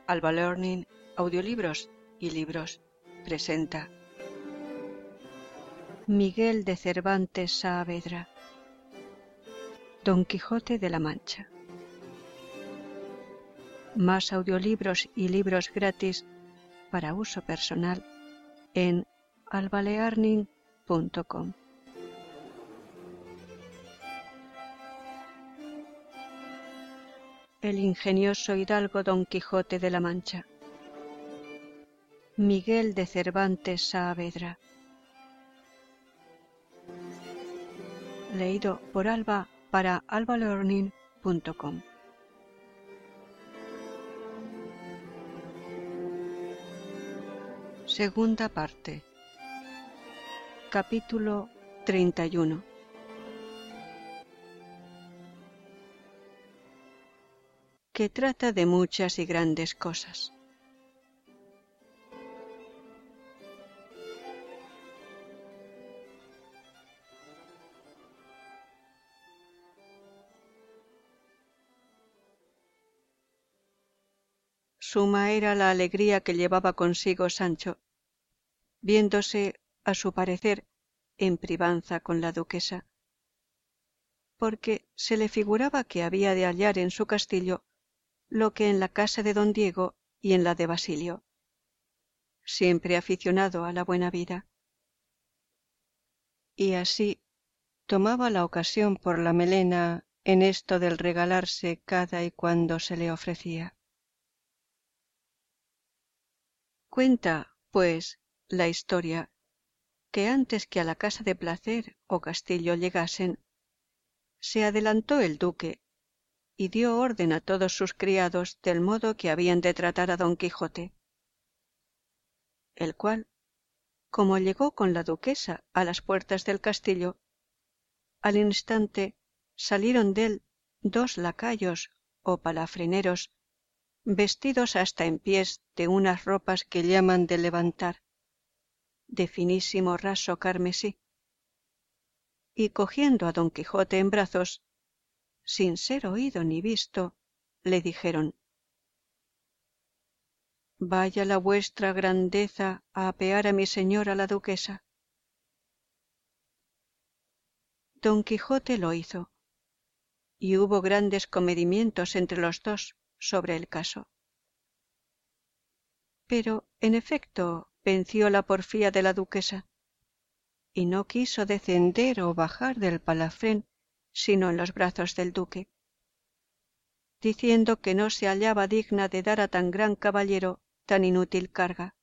Alba Learning, Audiolibros y Libros presenta Miguel de Cervantes Saavedra, Don Quijote de la Mancha. Más audiolibros y libros gratis para uso personal en albalearning.com. El ingenioso hidalgo Don Quijote de la Mancha. Miguel de Cervantes Saavedra. Leído por Alba para albalearning.com. Segunda parte. Capítulo 31. Que trata de muchas y grandes cosas. Suma era la alegría que llevaba consigo Sancho, viéndose, a su parecer, en privanza con la duquesa, porque se le figuraba que había de hallar en su castillo lo que en la casa de don Diego y en la de Basilio, siempre aficionado a la buena vida. Y así tomaba la ocasión por la melena en esto del regalarse cada y cuando se le ofrecía. Cuenta, pues, la historia, que antes que a la casa de placer o castillo llegasen, se adelantó el duque y dio orden a todos sus criados del modo que habían de tratar a don Quijote, el cual, como llegó con la duquesa a las puertas del castillo, al instante salieron dél dos lacayos o palafreneros, vestidos hasta en pies de unas ropas que llaman de levantar, de finísimo raso carmesí, y cogiendo a don Quijote en brazos, sin ser oído ni visto, le dijeron: «Vaya la vuestra grandeza a apear a mi señora la duquesa». Don Quijote lo hizo, y hubo grandes comedimientos entre los dos sobre el caso. Pero, en efecto, venció la porfía de la duquesa, y no quiso descender o bajar del palafrén sino en los brazos del duque, diciendo que no se hallaba digna de dar a tan gran caballero tan inútil carga.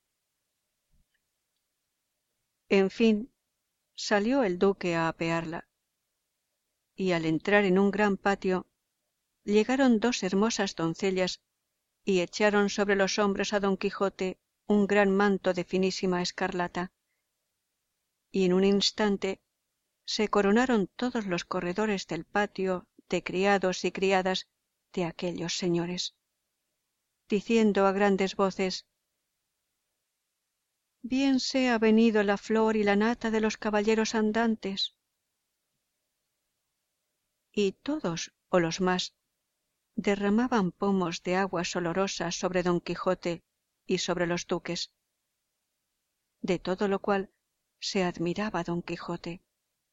En fin, salió el duque a apearla, y al entrar en un gran patio, llegaron dos hermosas doncellas y echaron sobre los hombros a don Quijote un gran manto de finísima escarlata, y en un instante se coronaron todos los corredores del patio de criados y criadas de aquellos señores, diciendo a grandes voces: «Bien sea venido la flor y la nata de los caballeros andantes». Y todos, o los más, derramaban pomos de aguas olorosas sobre don Quijote y sobre los duques, de todo lo cual se admiraba don Quijote.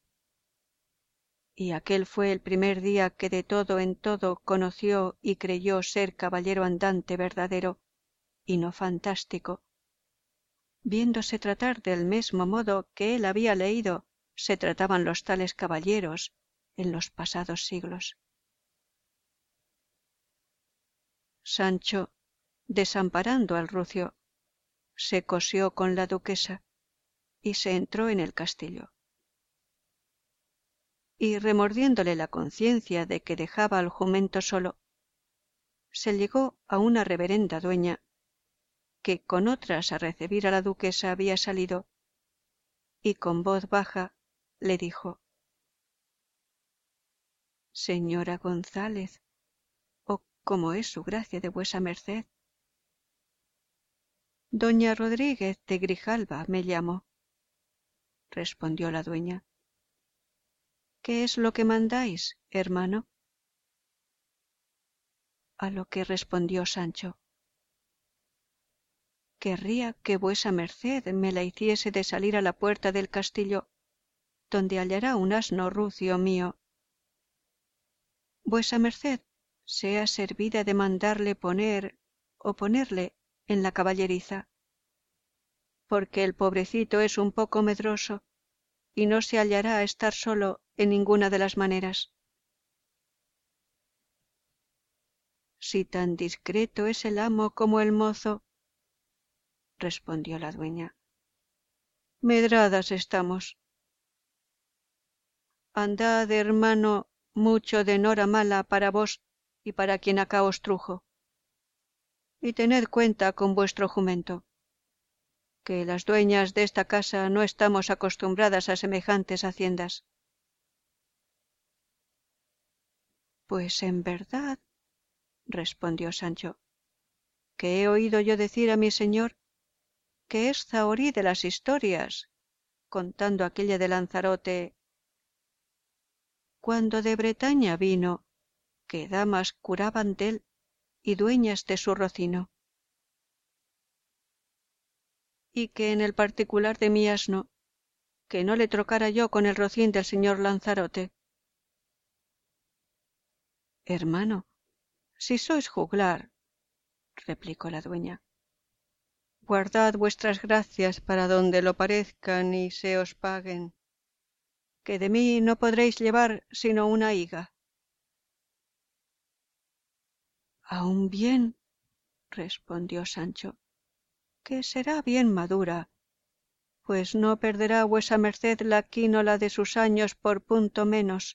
Y aquel fue el primer día que de todo en todo conoció y creyó ser caballero andante verdadero y no fantástico, viéndose tratar del mesmo modo que él había leído se trataban los tales caballeros en los pasados siglos. Sancho, desamparando al rucio, se cosió con la duquesa y se entró en el castillo. Y remordiéndole la conciencia de que dejaba al jumento solo, se llegó a una reverenda dueña, que con otras a recebir a la duquesa había salido, y con voz baja le dijo: «Señora González, o como es su gracia de vuesa merced». «Doña Rodríguez de Grijalba me llamo», respondió la dueña. «¿Qué es lo que mandáis, hermano?». A lo que respondió Sancho: querría que vuesa merced me la hiciese de salir a la puerta del castillo, donde hallará un asno rucio mío. Vuesa merced sea servida de mandarle poner o ponerle en la caballeriza, porque el pobrecito es un poco medroso y no se hallará a estar solo en ninguna de las maneras. Si tan discreto es el amo como el mozo, respondió la dueña, medradas estamos. Andad, hermano, mucho de nora mala para vos y para quien acá os trujo, y tened cuenta con vuestro jumento, que las dueñas de esta casa no estamos acostumbradas a semejantes haciendas. Pues en verdad, respondió Sancho, que he oído yo decir a mi señor que es zahorí de las historias, contando aquella de Lanzarote, cuando de Bretaña vino, que damas curaban dél y dueñas de su rocino, y que en el particular de mi asno, que no le trocara yo con el rocín del señor Lanzarote. Hermano, si sois juglar, replicó la dueña, guardad vuestras gracias para donde lo parezcan y se os paguen, que de mí no podréis llevar sino una higa. Aún bien, respondió Sancho, que será bien madura, pues no perderá vuesa merced la quínola de sus años por punto menos.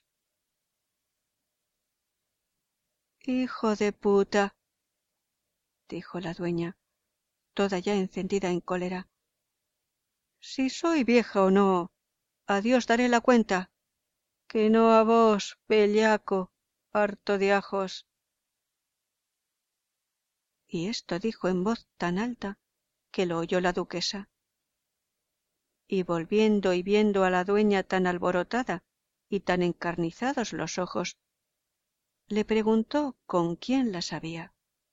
Hijo de puta, dijo la dueña, toda ya encendida en cólera, si soy vieja o no, a Dios daré la cuenta, que no a vos, bellaco, harto de ajos. Y esto dijo en voz tan alta que lo oyó la duquesa. Y volviendo y viendo a la dueña tan alborotada y tan encarnizados los ojos, le preguntó con quién la sabía.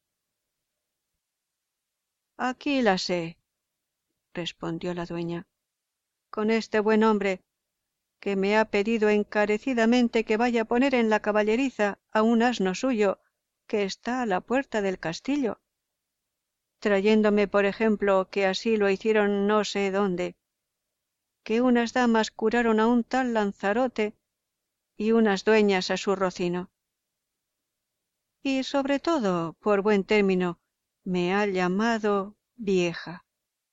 Aquí la sé, respondió la dueña, con este buen hombre, que me ha pedido encarecidamente que vaya a poner en la caballeriza a un asno suyo que está a la puerta del castillo, trayéndome por ejemplo que así lo hicieron no sé dónde, que unas damas curaron a un tal Lanzarote y unas dueñas a su rocino. Y sobre todo, por buen término, me ha llamado vieja.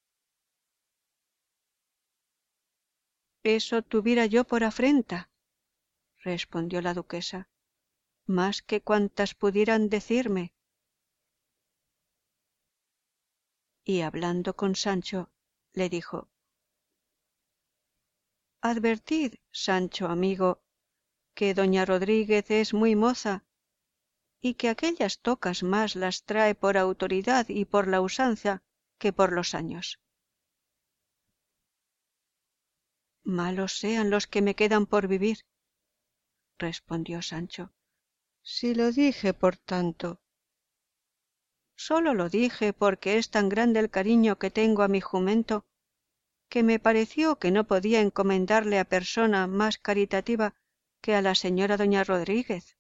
Eso tuviera yo por afrenta, respondió la duquesa, más que cuantas pudieran decirme. Y hablando con Sancho, le dijo, advertid, Sancho amigo, que doña Rodríguez es muy moza, y que aquellas tocas más las trae por autoridad y por la usanza que por los años. Malos sean los que me quedan por vivir, respondió Sancho, si lo dije por tanto. Sólo lo dije porque es tan grande el cariño que tengo a mi jumento, que me pareció que no podía encomendarle a persona más caritativa que a la señora doña Rodríguez.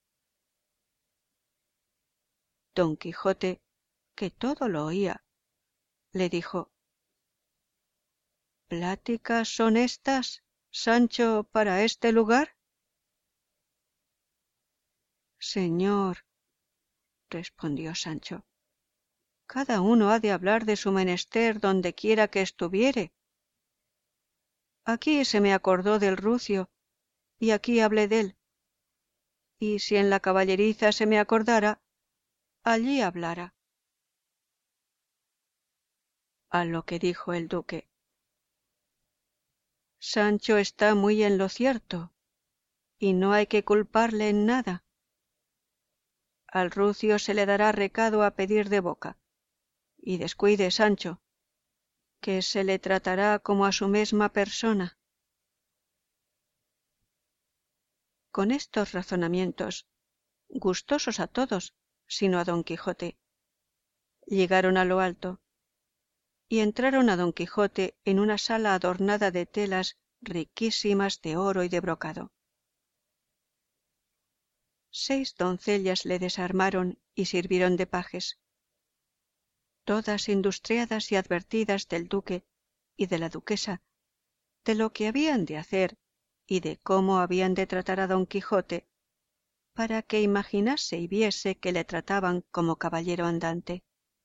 Don Quijote, que todo lo oía, le dijo, ¿pláticas son estas, Sancho, para este lugar? Señor, respondió Sancho, cada uno ha de hablar de su menester donde quiera que estuviere. Aquí se me acordó del rucio, y aquí hablé dél, y si en la caballeriza se me acordara, allí hablara. A lo que dijo el duque, Sancho está muy en lo cierto, y no hay que culparle en nada. Al rucio se le dará recado a pedir de boca, y descuide, Sancho, que se le tratará como a su mesma persona. Con estos razonamientos, gustosos a todos, sino a Don Quijote, llegaron a lo alto, y entraron a don Quijote en una sala adornada de telas riquísimas de oro y de brocado. 6 doncellas le desarmaron y sirvieron de pajes, todas industriadas y advertidas del duque y de la duquesa, de lo que habían de hacer y de cómo habían de tratar a don Quijote, para que imaginase y viese que le trataban como caballero andante.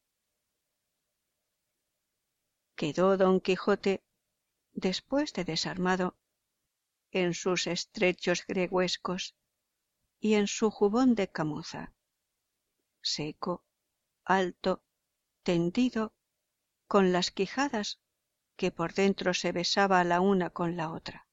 Quedó don Quijote, después de desarmado, en sus estrechos gregüescos y en su jubón de camuza, seco, alto, tendido, con las quijadas que por dentro se besaba la una con la otra.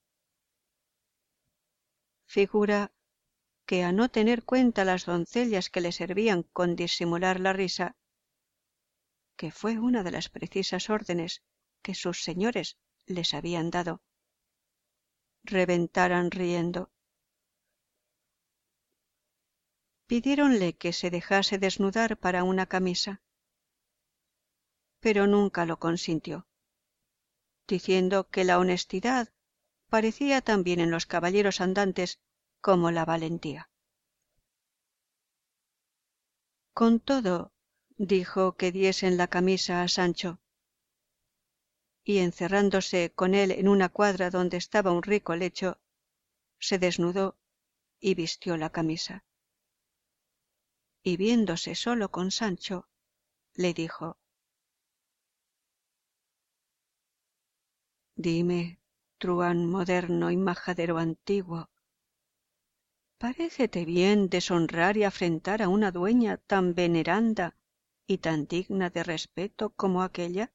Figura que a no tener cuenta las doncellas que le servían con disimular la risa, que fue una de las precisas órdenes que sus señores les habían dado, reventaran riendo. Pidiéronle que se dejase desnudar para una camisa, pero nunca lo consintió, diciendo que la honestidad parecía también en los caballeros andantes como la valentía. Con todo, dijo que diesen la camisa a Sancho, y encerrándose con él en una cuadra donde estaba un rico lecho, se desnudó y vistió la camisa. Y viéndose solo con Sancho, le dijo: Dime, truhán moderno y majadero antiguo, ¿parécete bien deshonrar y afrentar a una dueña tan veneranda y tan digna de respeto como aquella?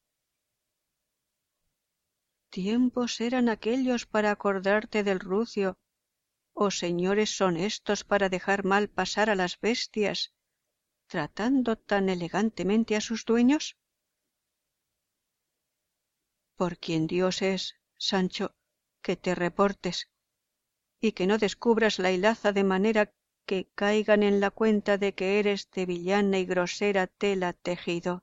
Tiempos eran aquellos para acordarte del rucio, o señores son estos para dejar mal pasar a las bestias, tratando tan elegantemente a sus dueños. Por quien Dios es, Sancho, que te reportes, y que no descubras la hilaza de manera que caigan en la cuenta de que eres de villana y grosera tela tejido.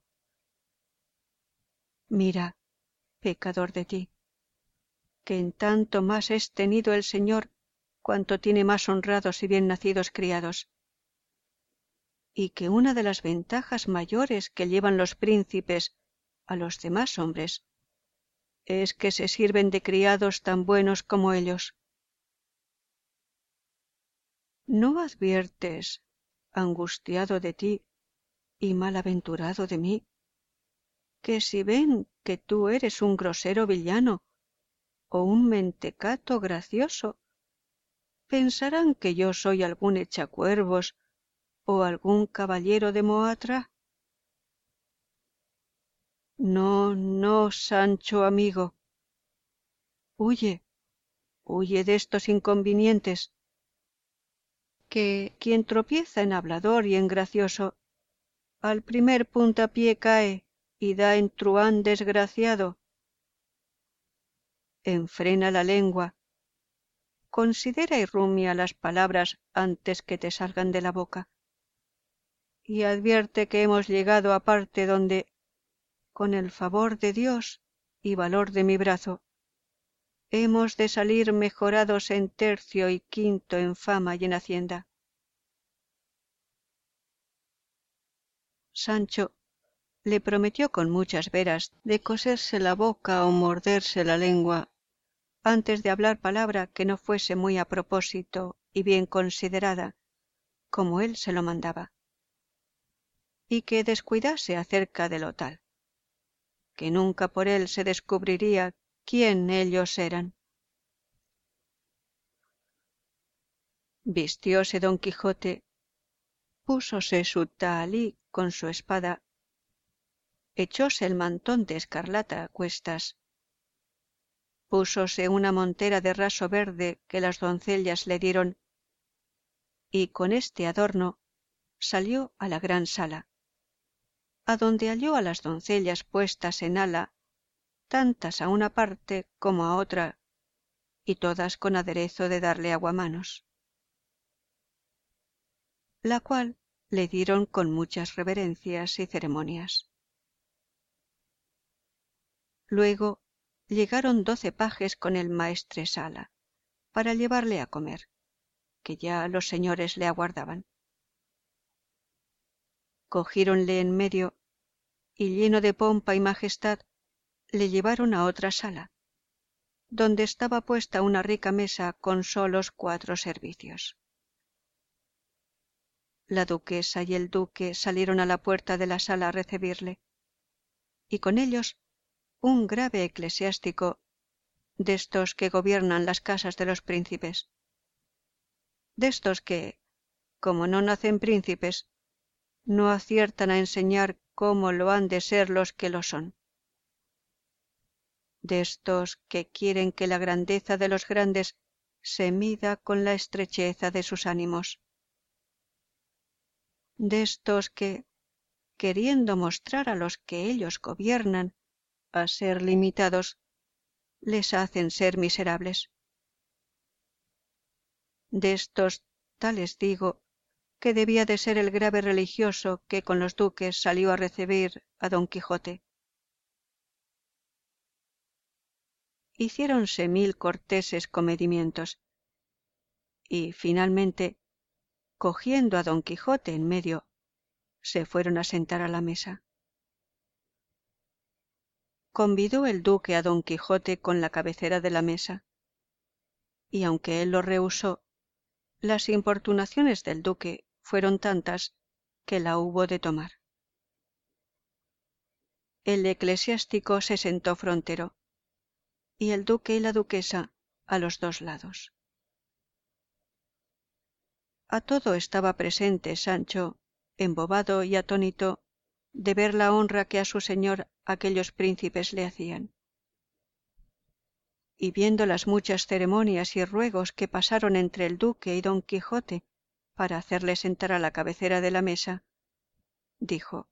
Mira, pecador de ti, que en tanto más es tenido el Señor cuanto tiene más honrados y bien nacidos criados, y que una de las ventajas mayores que llevan los príncipes a los demás hombres es que se sirven de criados tan buenos como ellos. ¿No adviertes, angustiado de ti y malaventurado de mí, que si ven que tú eres un grosero villano o un mentecato gracioso, pensarán que yo soy algún echacuervos o algún caballero de Moatra? No, no, Sancho amigo. Huye, huye de estos inconvenientes, que quien tropieza en hablador y en gracioso, al primer puntapié cae y da en truhán desgraciado. Enfrena la lengua, considera y rumia las palabras antes que te salgan de la boca, y advierte que hemos llegado a parte donde, con el favor de Dios y valor de mi brazo, hemos de salir mejorados en tercio y quinto en fama y en hacienda. Sancho le prometió con muchas veras de coserse la boca o morderse la lengua antes de hablar palabra que no fuese muy a propósito y bien considerada, como él se lo mandaba, y que descuidase acerca de lo tal, que nunca por él se descubriría quién ellos eran. Vistióse don Quijote, púsose su tahalí con su espada, echóse el mantón de escarlata a cuestas, púsose una montera de raso verde que las doncellas le dieron, y con este adorno salió a la gran sala, adonde halló a las doncellas puestas en ala, tantas a una parte como a otra, y todas con aderezo de darle aguamanos, la cual le dieron con muchas reverencias y ceremonias. Luego llegaron 12 pajes con el maestresala para llevarle a comer, que ya los señores le aguardaban. Cogiéronle en medio y, lleno de pompa y majestad, le llevaron a otra sala, donde estaba puesta una rica mesa con solos 4 servicios. La duquesa y el duque salieron a la puerta de la sala a recibirle, y con ellos un grave eclesiástico, de estos que gobiernan las casas de los príncipes, de estos que, como no nacen príncipes, no aciertan a enseñar cómo lo han de ser los que lo son, de estos que quieren que la grandeza de los grandes se mida con la estrecheza de sus ánimos, de estos que, queriendo mostrar a los que ellos gobiernan a ser limitados, les hacen ser miserables. De estos tales digo que debía de ser el grave religioso que con los duques salió a recibir a Don Quijote. Hiciéronse 1000 corteses comedimientos, y finalmente, cogiendo a Don Quijote en medio, se fueron a sentar a la mesa. Convidó el duque a Don Quijote con la cabecera de la mesa, y aunque él lo rehusó, las importunaciones del duque fueron tantas que la hubo de tomar. El eclesiástico se sentó frontero, y el duque y la duquesa a los 2 lados. A todo estaba presente Sancho, embobado y atónito de ver la honra que a su señor aquellos príncipes le hacían. Y viendo las muchas ceremonias y ruegos que pasaron entre el duque y Don Quijote para hacerle sentar a la cabecera de la mesa, dijo: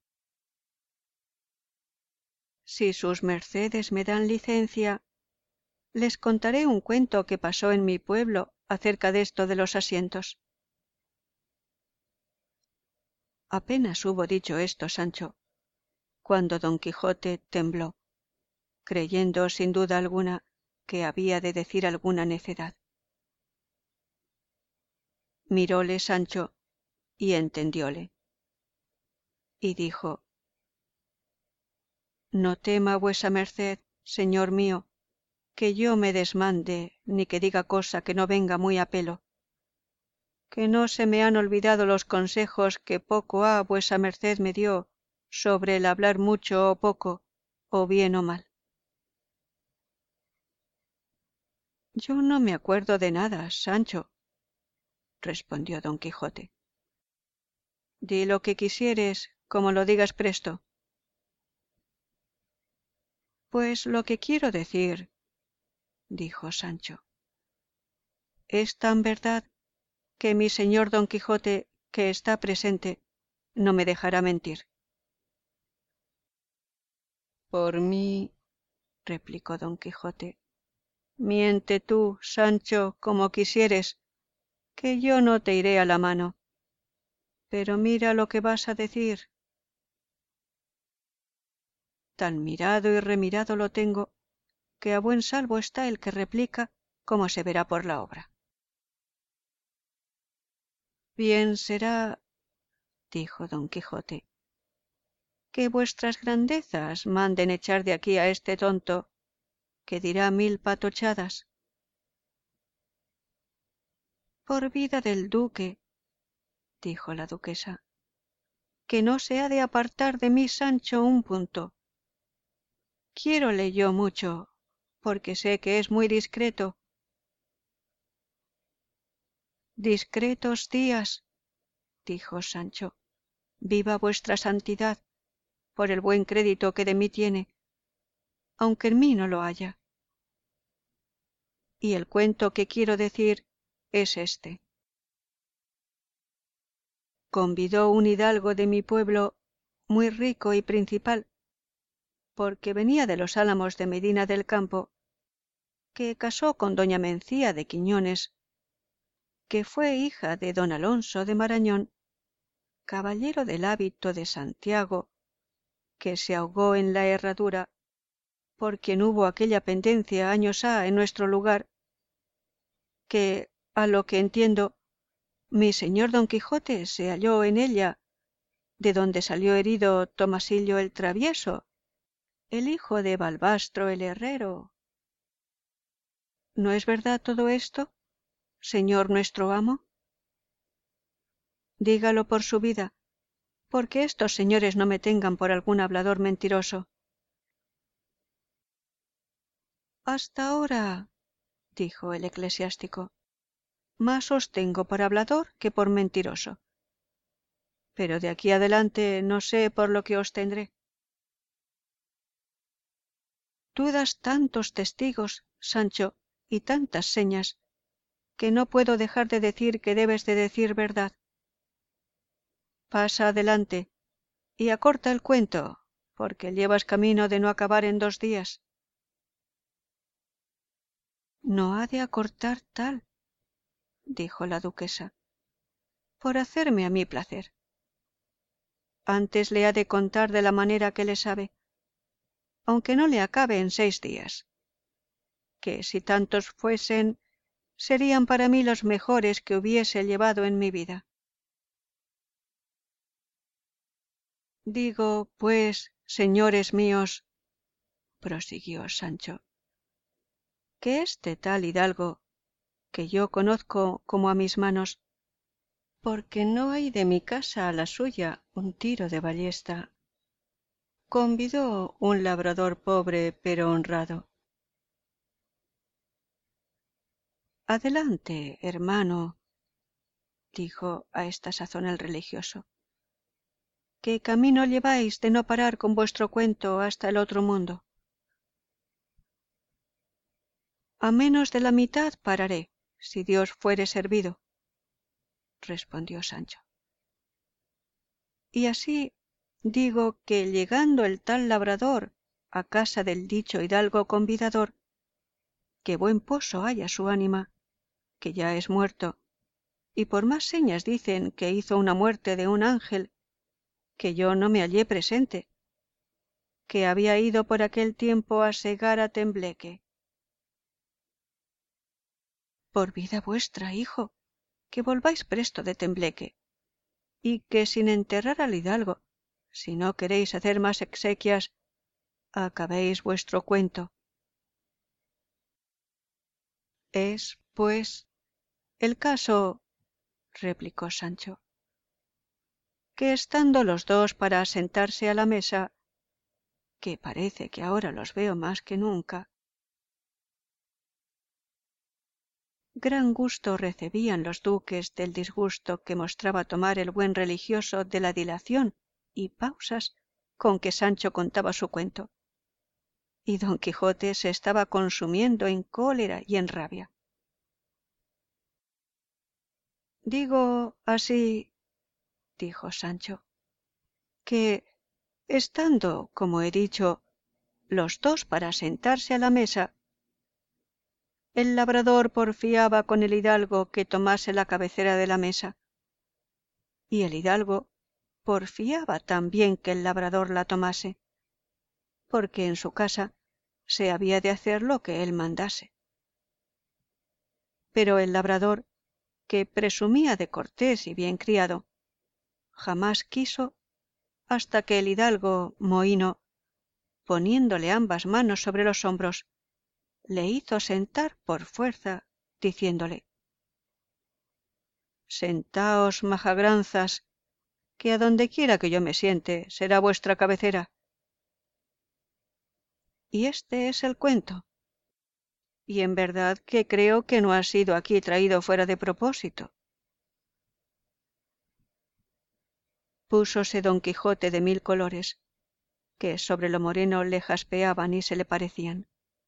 Si sus mercedes me dan licencia, les contaré un cuento que pasó en mi pueblo acerca de esto de los asientos. Apenas hubo dicho esto Sancho, cuando Don Quijote tembló, creyendo sin duda alguna que había de decir alguna necedad. Miróle Sancho y entendióle, y dijo: No tema vuesa merced, señor mío, que yo me desmande ni que diga cosa que no venga muy a pelo, que no se me han olvidado los consejos que poco ha vuesa merced me dio sobre el hablar mucho o poco, o bien o mal. Yo no me acuerdo de nada, Sancho, respondió Don Quijote. Di lo que quisieres, como lo digas presto. Pues lo que quiero decir, dijo Sancho, es tan verdad que mi señor Don Quijote, que está presente, no me dejará mentir. Por mí, replicó Don Quijote, miente tú, Sancho, como quisieres, que yo no te iré a la mano. Pero mira lo que vas a decir. Tan mirado y remirado lo tengo, que a buen salvo está el que replica, como se verá por la obra. Bien será, dijo Don Quijote, que vuestras grandezas manden echar de aquí a este tonto, que dirá 1000 patochadas. Por vida del duque, dijo la duquesa, que no se ha de apartar de mí Sancho un punto. Quiérole yo mucho, porque sé que es muy discreto. Discretos días, dijo Sancho, viva vuestra santidad, por el buen crédito que de mí tiene, aunque en mí no lo haya. Y el cuento que quiero decir es este. Convidó un hidalgo de mi pueblo, muy rico y principal, porque venía de los álamos de Medina del Campo, que casó con doña Mencía de Quiñones, que fue hija de don Alonso de Marañón, caballero del hábito de Santiago, que se ahogó en la herradura, por quien hubo aquella pendencia años ha en nuestro lugar, que, a lo que entiendo, mi señor Don Quijote se halló en ella, de donde salió herido Tomasillo el travieso, el hijo de Balbastro el herrero. ¿No es verdad todo esto, señor nuestro amo? Dígalo por su vida, porque estos señores no me tengan por algún hablador mentiroso. Hasta ahora, dijo el eclesiástico, más os tengo por hablador que por mentiroso, pero de aquí adelante no sé por lo que os tendré. Tú das tantos testigos, Sancho, y tantas señas, que no puedo dejar de decir que debes de decir verdad. Pasa adelante y acorta el cuento, porque llevas camino de no acabar en 2 días. No ha de acortar tal, dijo la duquesa, por hacerme a mí placer. Antes le ha de contar de la manera que le sabe, aunque no le acabe en 6 días, que si tantos fuesen, serían para mí los mejores que hubiese llevado en mi vida. Digo, pues, señores míos, prosiguió Sancho, que este tal hidalgo, que yo conozco como a mis manos, porque no hay de mi casa a la suya un tiro de ballesta, convidó un labrador pobre pero honrado. Adelante, hermano, dijo a esta sazón el religioso. ¿Qué camino lleváis de no parar con vuestro cuento hasta el otro mundo? A menos de la mitad pararé, si Dios fuere servido, respondió Sancho. Y así digo que llegando el tal labrador a casa del dicho hidalgo convidador, que buen poso haya su ánima, que ya es muerto, y por más señas dicen que hizo una muerte de un ángel, que yo no me hallé presente, que había ido por aquel tiempo a segar a Tembleque. Por vida vuestra, hijo, que volváis presto de Tembleque, y que sin enterrar al hidalgo, si no queréis hacer más exequias, acabéis vuestro cuento. Es, pues, el caso, replicó Sancho, que estando los dos para sentarse a la mesa, que parece que ahora los veo más que nunca, gran gusto recebían los duques del disgusto que mostraba tomar el buen religioso de la dilación y pausas con que Sancho contaba su cuento, y don Quijote se estaba consumiendo en cólera y en rabia. Digo así, dijo Sancho, que, estando, como he dicho, los dos para sentarse a la mesa, el labrador porfiaba con el hidalgo que tomase la cabecera de la mesa, y el hidalgo porfiaba también que el labrador la tomase, porque en su casa se había de hacer lo que él mandase. Pero el labrador, que presumía de cortés y bien criado, jamás quiso, hasta que el hidalgo mohíno, poniéndole ambas manos sobre los hombros, le hizo sentar por fuerza, diciéndole: Sentaos, majagranzas, que a donde quiera que yo me siente será vuestra cabecera. Y este es el cuento. Y en verdad que creo que no ha sido aquí traído fuera de propósito. Púsose don Quijote de 1000 colores, que sobre lo moreno le jaspeaban y se le parecían.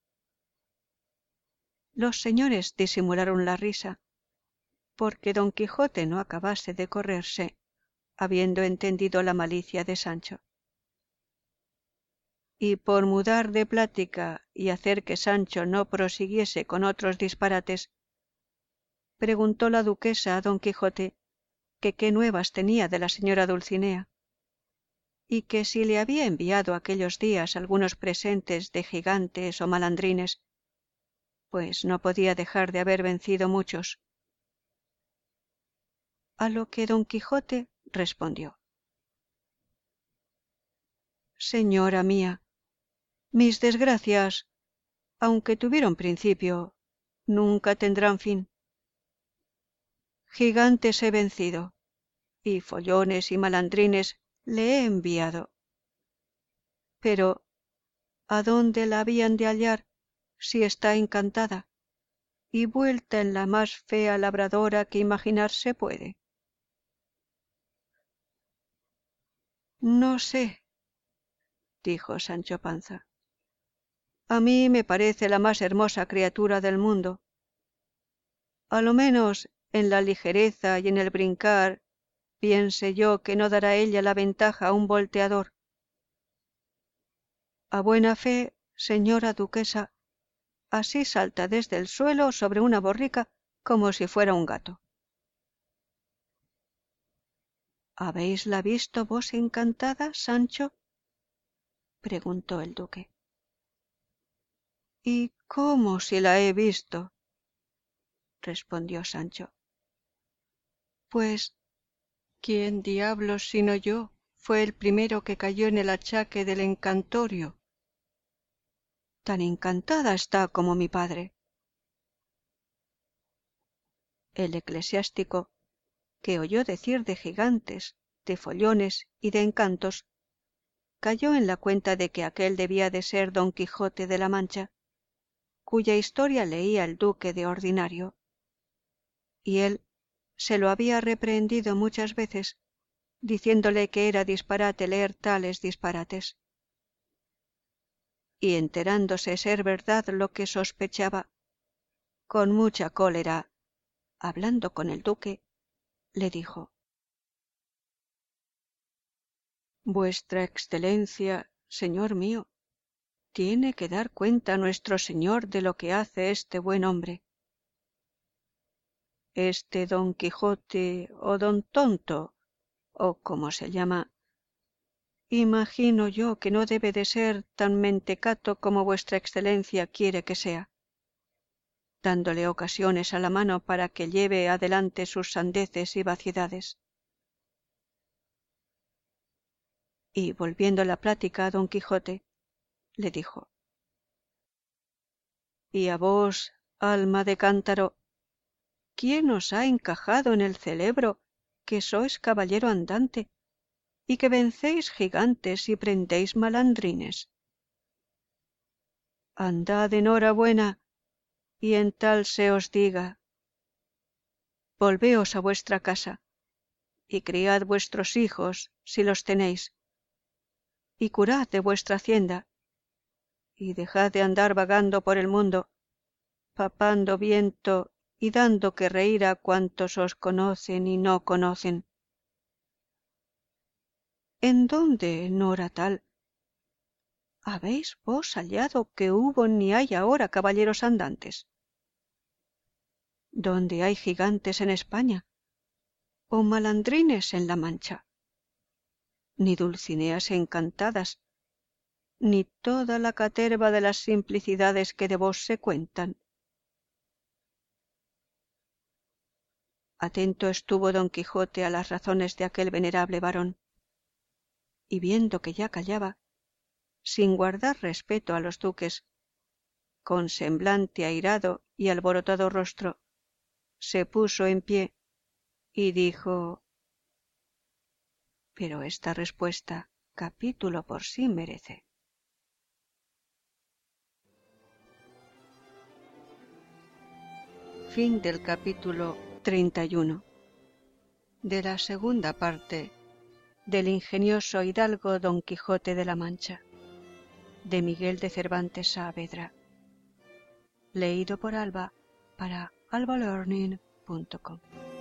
Los señores disimularon la risa, porque don Quijote no acabase de correrse, habiendo entendido la malicia de Sancho. Y por mudar de plática y hacer que Sancho no prosiguiese con otros disparates, preguntó la duquesa a don Quijote que qué nuevas tenía de la señora Dulcinea, y que si le había enviado aquellos días algunos presentes de gigantes o malandrines, pues no podía dejar de haber vencido muchos. A lo que don Quijote respondió: Señora mía, mis desgracias, aunque tuvieron principio, nunca tendrán fin. Gigantes he vencido, y follones y malandrines le he enviado. Pero, ¿a dónde la habían de hallar si está encantada y vuelta en la más fea labradora que imaginarse puede? No sé, dijo Sancho Panza. A mí me parece la más hermosa criatura del mundo. A lo menos en la ligereza y en el brincar, piense yo que no dará ella la ventaja a un volteador. A buena fe, señora duquesa, así salta desde el suelo sobre una borrica como si fuera un gato. ¿Habéisla visto vos encantada, Sancho? Preguntó el duque. ¿Y cómo si la he visto? Respondió Sancho. Pues, ¿quién diablos sino yo fue el primero que cayó en el achaque del encantorio? Tan encantada está como mi padre. El eclesiástico, que oyó decir de gigantes, de follones y de encantos, cayó en la cuenta de que aquel debía de ser don Quijote de la Mancha, cuya historia leía el duque de ordinario, y él se lo había reprehendido muchas veces, diciéndole que era disparate leer tales disparates. Y enterándose ser verdad lo que sospechaba, con mucha cólera, hablando con el duque, le dijo: Vuestra Excelencia, señor mío, tiene que dar cuenta a nuestro señor de lo que hace este buen hombre. Este don Quijote o don Tonto, o como se llama, imagino yo que no debe de ser tan mentecato como vuestra Excelencia quiere que sea, dándole ocasiones a la mano para que lleve adelante sus sandeces y vaciedades. Y volviendo la plática a don Quijote, le dijo: Y a vos, alma de cántaro, ¿quién os ha encajado en el celebro que sois caballero andante y que vencéis gigantes y prendéis malandrines? Andad enhorabuena, y en tal se os diga. Volveos a vuestra casa, y criad vuestros hijos, si los tenéis, y curad de vuestra hacienda, y dejad de andar vagando por el mundo, papando viento y dando que reír a cuantos os conocen y no conocen. ¿En dónde, Nora tal, habéis vos hallado que hubo ni hay ahora caballeros andantes? ¿Dónde hay gigantes en España, o malandrines en la Mancha? Ni dulcineas encantadas, ni toda la caterva de las simplicidades que de vos se cuentan. Atento estuvo don Quijote a las razones de aquel venerable varón, y viendo que ya callaba, sin guardar respeto a los duques, con semblante airado y alborotado rostro, se puso en pie y dijo: Pero esta respuesta capítulo por sí merece. Fin del capítulo 31 de la segunda parte del ingenioso hidalgo Don Quijote de la Mancha, de Miguel de Cervantes Saavedra, leído por Alba para albalearning.com.